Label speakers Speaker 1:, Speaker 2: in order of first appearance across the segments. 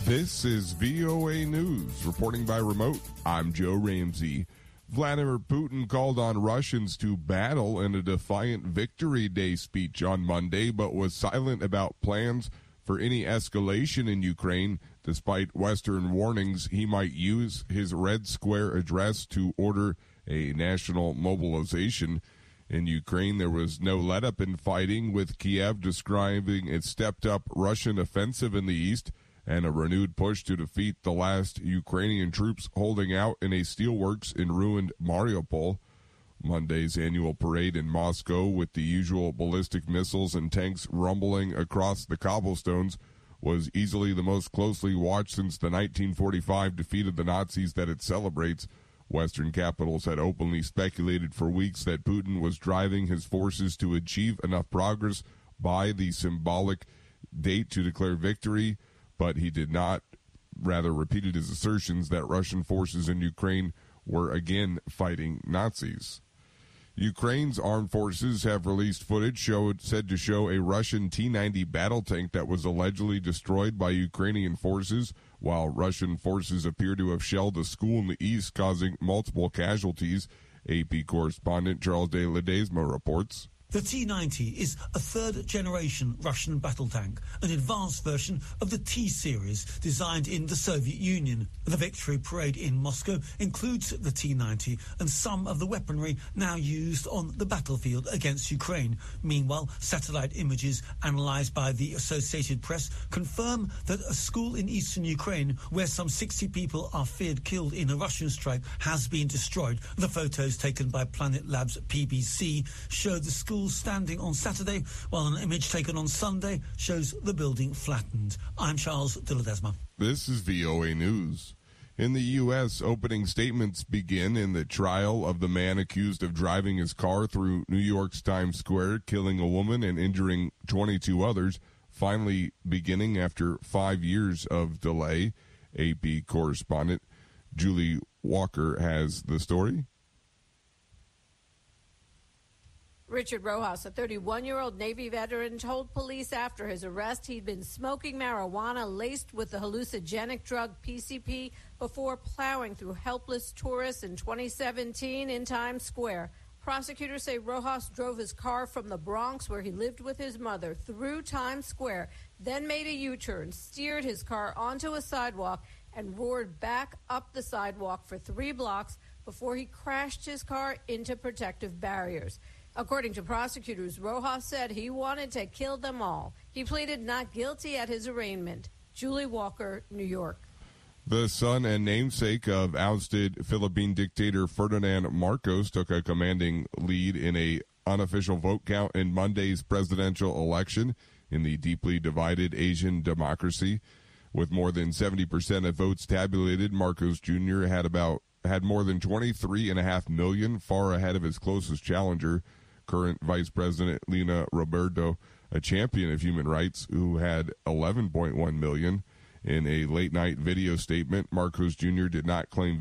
Speaker 1: This is VOA News. Reporting by remote, I'm Joe Ramsey. Vladimir Putin called on Russians to battle in a defiant Victory Day speech on Monday, but was silent about plans for any escalation in Ukraine, despite Western warnings he might use his Red Square address to order a national mobilization. In Ukraine, there was no let-up in fighting, with Kiev describing its stepped-up Russian offensive in the east and a renewed push to defeat the last Ukrainian troops holding out in a steelworks in ruined Mariupol. Monday's annual parade in Moscow, with the usual ballistic missiles and tanks rumbling across the cobblestones, was easily the most closely watched since the 1945 defeat of the Nazis that it celebrates. Western capitals had openly speculated for weeks that Putin was driving his forces to achieve enough progress by the symbolic date to declare victory, but he did not, rather repeated his assertions that Russian forces in Ukraine were again fighting Nazis. Ukraine's armed forces have released footage said to show a Russian T-90 battle tank that was allegedly destroyed by Ukrainian forces, while Russian forces appear to have shelled a school in the east, causing multiple casualties. AP correspondent Charles de Ledesma reports.
Speaker 2: The T-90 is a third-generation Russian battle tank, an advanced version of the T-series designed in the Soviet Union. The victory parade in Moscow includes the T-90 and some of the weaponry now used on the battlefield against Ukraine. Meanwhile, satellite images analyzed by the Associated Press confirm that a school in eastern Ukraine, where some 60 people are feared killed in a Russian strike, has been destroyed. The photos taken by Planet Labs PBC show the school standing on Saturday, while an image taken on Sunday shows the building flattened. I'm Charles de Ledesma.
Speaker 1: This is VOA News. In the U.S., opening statements begin in the trial of the man accused of driving his car through New York's Times Square, killing a woman and injuring 22 others, finally beginning after 5 years of delay. AP correspondent Julie Walker has the story.
Speaker 3: Richard Rojas, a 31-year-old Navy veteran, told police after his arrest he'd been smoking marijuana laced with the hallucinogenic drug PCP before plowing through helpless tourists in 2017 in Times Square. Prosecutors say Rojas drove his car from the Bronx, where he lived with his mother, through Times Square, then made a U-turn, steered his car onto a sidewalk, and roared back up the sidewalk for 3 blocks before he crashed his car into protective barriers. According to prosecutors, Rojas said he wanted to kill them all. He pleaded not guilty at his arraignment. Julie Walker, New York.
Speaker 1: The son and namesake of ousted Philippine dictator Ferdinand Marcos took a commanding lead in a unofficial vote count in Monday's presidential election in the deeply divided Asian democracy. With more than 70% of votes tabulated, Marcos Jr. had more than 23.5 million, far ahead of his closest challenger, current Vice President Lina Roberto, a champion of human rights, who had 11.1 million. In a late-night video statement, Marcos Jr. did not claim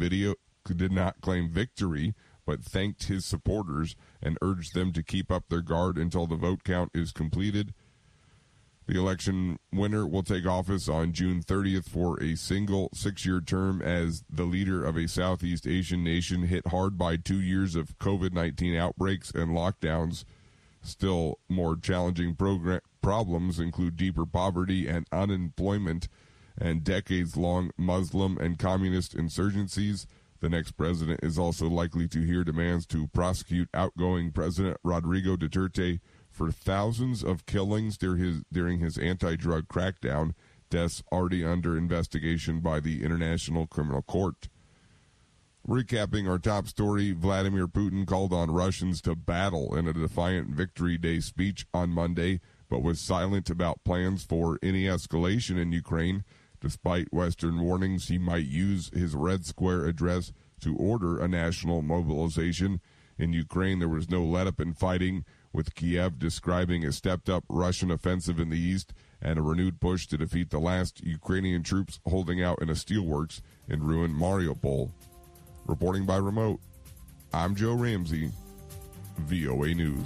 Speaker 1: victory, but thanked his supporters and urged them to keep up their guard until the vote count is completed. The election winner will take office on June 30th for a single 6-year term as the leader of a Southeast Asian nation hit hard by 2 years of COVID-19 outbreaks and lockdowns. Still more challenging problems include deeper poverty and unemployment and decades-long Muslim and communist insurgencies. The next president is also likely to hear demands to prosecute outgoing President Rodrigo Duterte for thousands of killings during his anti-drug crackdown, deaths already under investigation by the International Criminal Court. Recapping our top story, Vladimir Putin called on Russians to battle in a defiant Victory Day speech on Monday, but was silent about plans for any escalation in Ukraine, despite Western warnings he might use his Red Square address to order a national mobilization. In Ukraine, there was no let-up in fighting, with Kiev describing a stepped-up Russian offensive in the east and a renewed push to defeat the last Ukrainian troops holding out in a steelworks in ruined Mariupol. Reporting by remote, I'm Joe Ramsey, VOA News.